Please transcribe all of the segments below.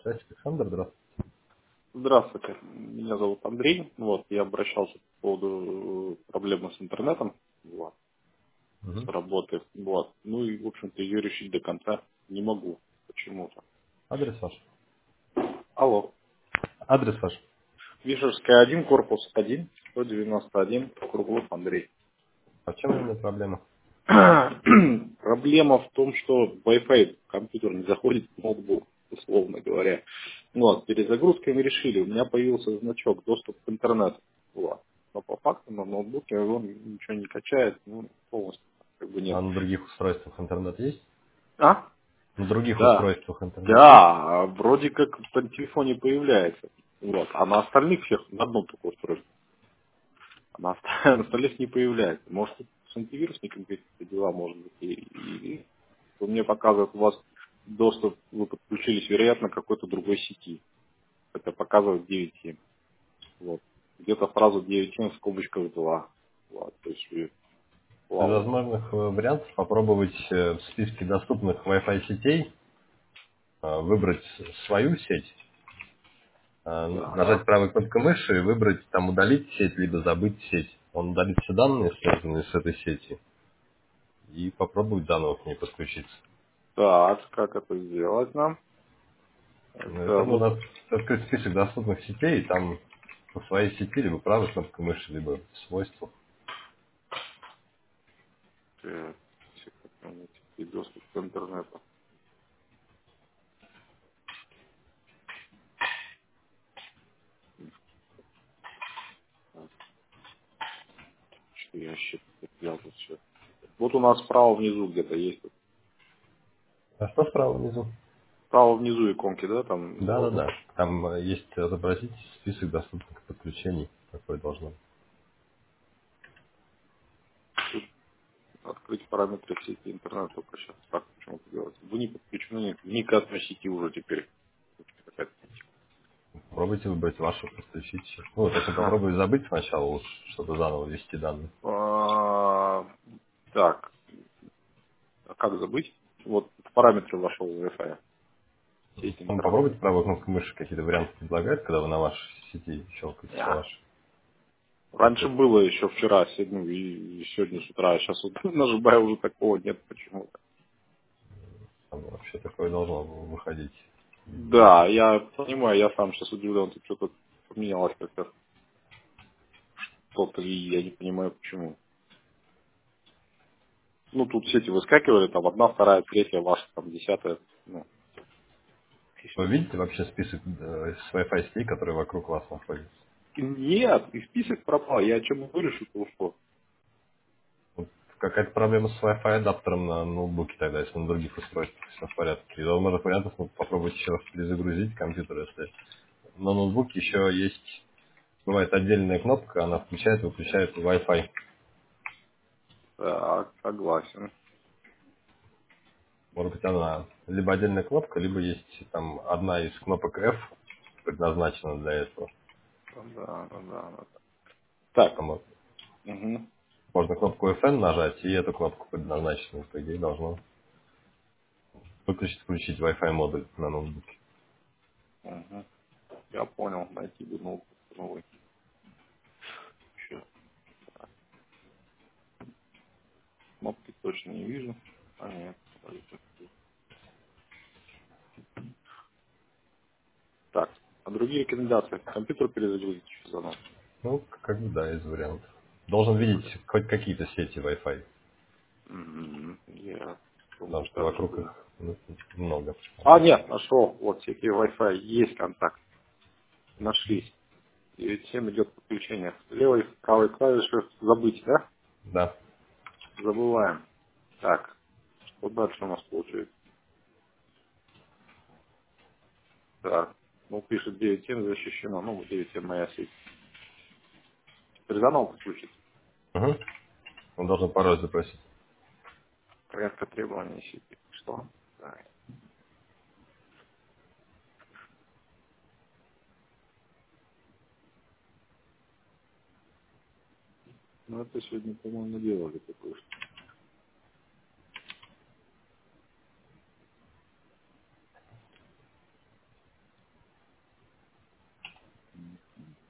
связь. Александр, здравствуйте. Здравствуйте, меня зовут Андрей. Вот, я обращался по поводу проблемы с интернетом, вот, с Мгм. работы. Вот. Ну и, в общем-то, ее решить до конца не могу почему-то. Адрес ваш. Алло. Адрес ваш. Вишерская 1, корпус 1, 191, Круглов Андрей. А в чем именно проблема? Проблема в том, что Wi-Fi в компьютер не заходит в ноутбук, условно говоря. Вот, перезагрузкой мы решили, у меня появился значок доступ к интернету. Вот. Но по факту на ноутбуке он ничего не качает, ну, полностью как бы А нет. на других устройствах интернет есть? А? На других Да. устройствах интернет есть? Да, вроде как на телефоне появляется. Вот. А на остальных всех на одном только устройстве. А на на остальных не появляется. Может, с антивирусником какие-то дела, может быть, и он мне показывает, у вас доступ, вы подключились, вероятно, к какой-то другой сети. Это показывает 9.7. Вот. Где-то сразу 9.7 в скобочках 2. Вот. То есть Из вау. возможных вариантов попробовать в списке доступных Wi-Fi сетей выбрать свою сеть, нажать Так. правой кнопкой мыши и выбрать там удалить сеть, либо забыть сеть. Он удалит все данные, связанные с этой сетью, и попробовать заново к ней подключиться. Так, как это сделать нам? Это Это у вот нас открыть список доступных сетей, и там по своей сети, либо правой кнопкой мыши, либо в свойствах. и доступ к интернету. Так, что я еще взял тут все. Вот у нас справа внизу где-то есть. А что справа внизу? Справа внизу иконки, да, там должно Да-да-да. Там есть отобразить список доступных подключений. Такое должно быть. открыть параметры сети интернет только сейчас. Так почему-то делается. Вы не подключены ни к одной сети уже теперь. Попробуйте выбрать вашу, подключить. Ну, точнее, попробуйте забыть сначала лучше, чтобы заново ввести данные. Так, а как забыть? Вот в параметры вашего Wi-Fi сети Там интернет. попробуйте правой кнопкой мыши какие-то варианты предлагать, когда вы на вашей сети щелкаете по Я. вашей. Раньше было еще вчера, ну и сегодня с утра, а сейчас вот нажимаю, уже такого нет почему-то. Там вообще такое должно выходить. Да, я понимаю, я сам сейчас удивлен, тут что-то поменялось как-то что-то, и я не понимаю почему. Ну, тут сети выскакивали, там одна, вторая, третья, ваша, там, десятая. Ну, Вы видите вообще список с Wi-Fi сетей, которые вокруг вас находятся? нет, и список пропал. Я о чем и говорю, что ушло. Вот какая-то проблема с Wi-Fi адаптером на ноутбуке тогда, если на других устройствах все в порядке. Из возможных вариантов попробовать еще раз перезагрузить компьютер, если на ноутбуке еще есть, бывает отдельная кнопка, она включает и выключает Wi-Fi. Так, согласен. Может быть, она либо отдельная кнопка, либо есть там одна из кнопок F, предназначена для этого. Да, да, да. Да. Так, Там вот угу, можно кнопку FN нажать, и эту кнопку предназначенную, по идее, должно выключить, включить Wi-Fi модуль на ноутбуке. угу. Я понял, найти бы новый. Еще кнопки точно не вижу. А, нет. Так, а другие рекомендации? Компьютер перезагрузить еще заново. Ну, как бы да, из вариантов. Должен видеть хоть какие-то сети Wi-Fi, Я потому думаю, что так же вокруг было. их много. А, нет, нашел. Вот сети Wi-Fi. Есть контакт. Нашлись. 9.7 идет подключение. Левой, правой клавишей забыть, да? Да. Забываем. Так, что дальше у нас получается? Так, ну пишет 9.7 защищено. Ну, 9.7 моя сеть. Теперь заново подключить. Угу. Он должен пароль запросить. Проверка требований сети. Что? Так. Ну, это сегодня, по-моему, делали такое.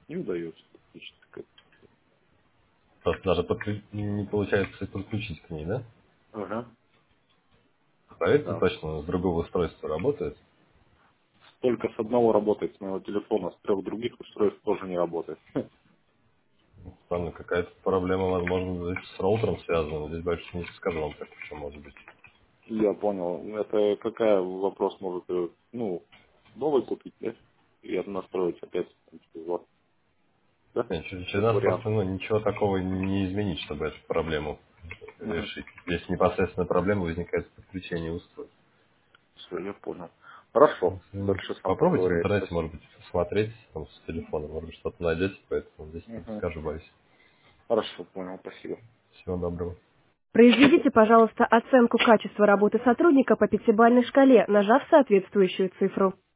Не удается подключиться к этому. Просто даже не получается подключить к ней, да? Ага, Проверьте да. точно, с другого устройства работает. Только с одного работает, с моего телефона, с 3 других устройств тоже не работает. Странно, какая-то проблема, возможно, здесь с роутером связана. Здесь больше не скажу вам, так что может быть. Я понял. Это какая вопрос может, новый купить, да? И настроить опять через вас, да? Нет, через Как нас вариант. просто ничего такого не изменить, чтобы эту проблему Угу. решить. Здесь непосредственно проблема возникает в подключении устройств. Все, я понял. Хорошо. Дальше сам Попробуйте в поковыряюсь. интернете, Спасибо. может быть, посмотреть там, с телефона, может быть, что-то найдете, поэтому здесь не Угу. скажу, боюсь. Хорошо, понял. Спасибо. Всего доброго. Произведите, пожалуйста, оценку качества работы сотрудника по пятибалльной шкале, нажав соответствующую цифру.